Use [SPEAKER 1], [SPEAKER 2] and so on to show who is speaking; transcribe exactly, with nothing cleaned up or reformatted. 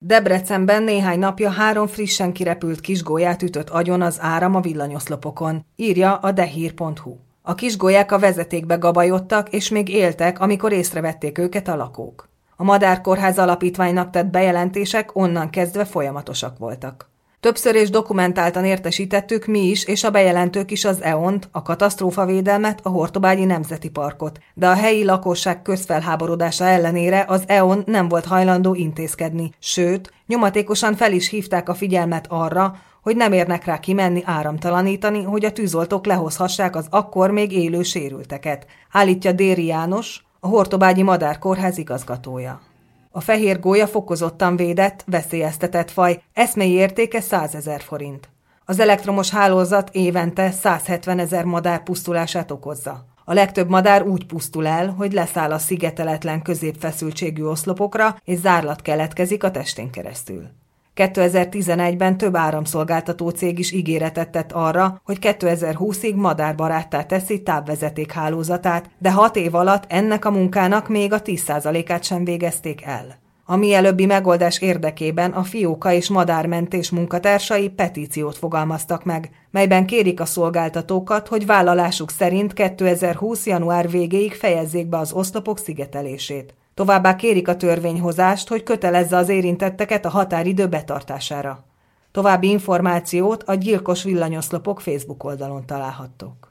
[SPEAKER 1] Debrecenben néhány napja három frissen kirepült kisgólyát ütött agyon az áram a villanyoszlopokon, írja a dehír pont hu. A kisgólyák a vezetékbe gabajodtak, és még éltek, amikor észrevették őket a lakók. A Madárkórház Alapítványnak tett bejelentések onnan kezdve folyamatosak voltak. Többször és dokumentáltan értesítettük mi is, és a bejelentők is az é e o en-t, a katasztrófavédelmet, a Hortobágyi Nemzeti Parkot, de a helyi lakosság közfelháborodása ellenére az é e o en nem volt hajlandó intézkedni, sőt, nyomatékosan fel is hívták a figyelmet arra, hogy nem érnek rá kimenni áramtalanítani, hogy a tűzoltók lehozhassák az akkor még élő sérülteket, állítja Déri János, a Hortobágyi Madárkórház igazgatója. A fehér gólya fokozottan védett, veszélyeztetett faj, eszmei értéke százezer forint. Az elektromos hálózat évente százhetvenezer madár pusztulását okozza. A legtöbb madár úgy pusztul el, hogy leszáll a szigeteletlen középfeszültségű oszlopokra, és zárlat keletkezik a testén keresztül. kétezer-tizenegyben több áramszolgáltató cég is ígéretet tett arra, hogy kétezer-húszig madárbaráttá teszi távvezeték hálózatát, de hat év alatt ennek a munkának még a tíz százalékát sem végezték el. A mielőbbi megoldás érdekében a fióka és madármentés munkatársai petíciót fogalmaztak meg, melyben kérik a szolgáltatókat, hogy vállalásuk szerint kétezer-húsz. január végéig fejezzék be az oszlopok szigetelését. Továbbá kérik a törvényhozást, hogy kötelezze az érintetteket a határidő betartására. További információt a Gyilkos villanyoszlopok Facebook oldalon találhattok.